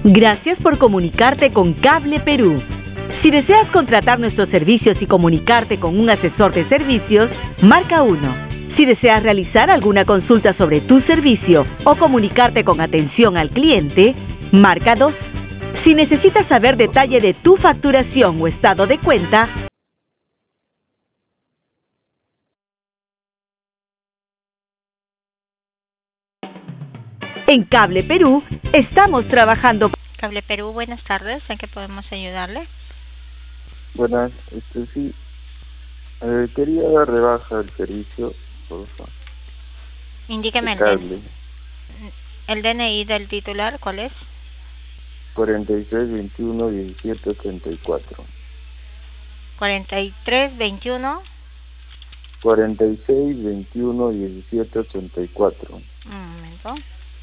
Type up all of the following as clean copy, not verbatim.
Gracias por comunicarte con Cable Perú. Si deseas contratar nuestros servicios y comunicarte con un asesor de servicios, marca 1. Si deseas realizar alguna consulta sobre tu servicio o comunicarte con atención al cliente, marca 2. Si necesitas saber detalle de tu facturación o estado de cuenta, en Cable Perú estamos trabajando. Cable Perú, buenas tardes. ¿En qué podemos ayudarle? Buenas, sí, quería dar de baja el servicio, por favor. Indíqueme el DNI del titular, ¿cuál es? 43 21 17 84. 43 21 46 21 17 84. Un momento.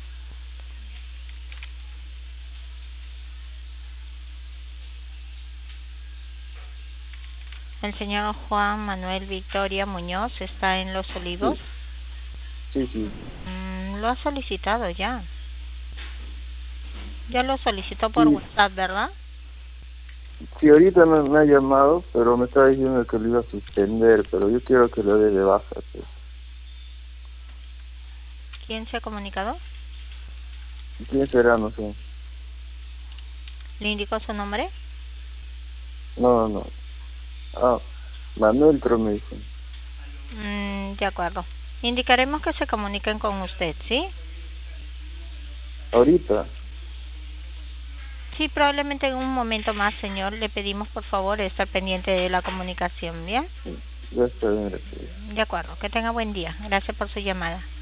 El señor Juan Manuel Victoria Muñoz está en Los Olivos. Sí. Lo ha solicitado ya. Ya lo solicitó por WhatsApp, ¿verdad? Sí, ahorita me ha llamado, pero me estaba diciendo que lo iba a suspender, pero yo quiero que lo dé de baja, pues. ¿Quién se ha comunicado? ¿Quién será? No sé. ¿Le indicó su nombre? No. Manuel creo me dijo. De acuerdo. Indicaremos que se comuniquen con usted, ¿sí? ¿Ahorita? Sí, probablemente en un momento más, señor. Le pedimos, por favor, estar pendiente de la comunicación, ¿bien? Ya está bien, gracias. De acuerdo. Que tenga buen día. Gracias por su llamada.